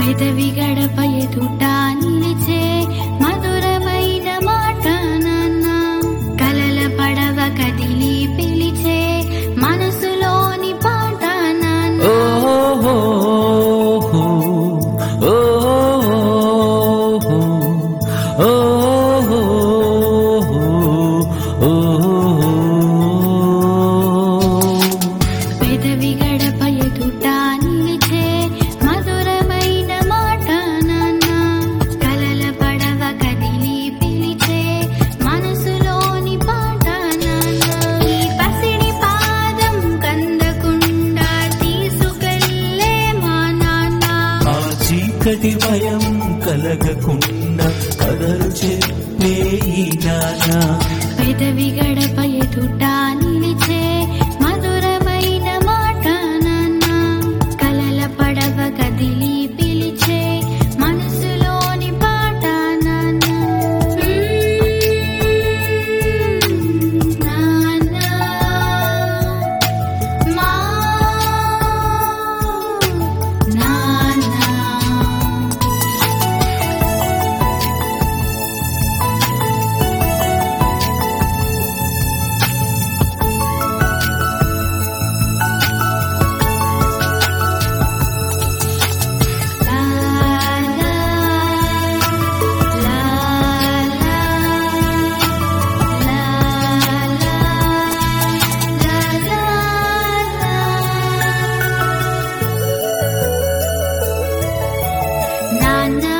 పెదవి గడప ఎదుట నిలిచే మధురమైన మాట నాన్న, కలల పడవ కదిలి పిలిచే మనసులోని పాట నాన్న. పెదవి గడప ఎదుట నిలిచే మధురమైన మాట నాన్న, కలల పడవ కదిలి పిలిచే మనసులోని పాట నాన్న. ఈ పసిడి పాదం కందకుండా తీసుకెళ్ళే మా నాన్న, ఆ చీకటి భయం కలగకుండా కథలు చెప్పే ఈ నాన్న. పెదవి గడప ఎదుట నిలిచే మధురమైన మాట నాన్న, కలల పడవ కదిలి పిలిచే మనసులోని పాట నాన్న. నాన్న మా నాన్న. నాన్న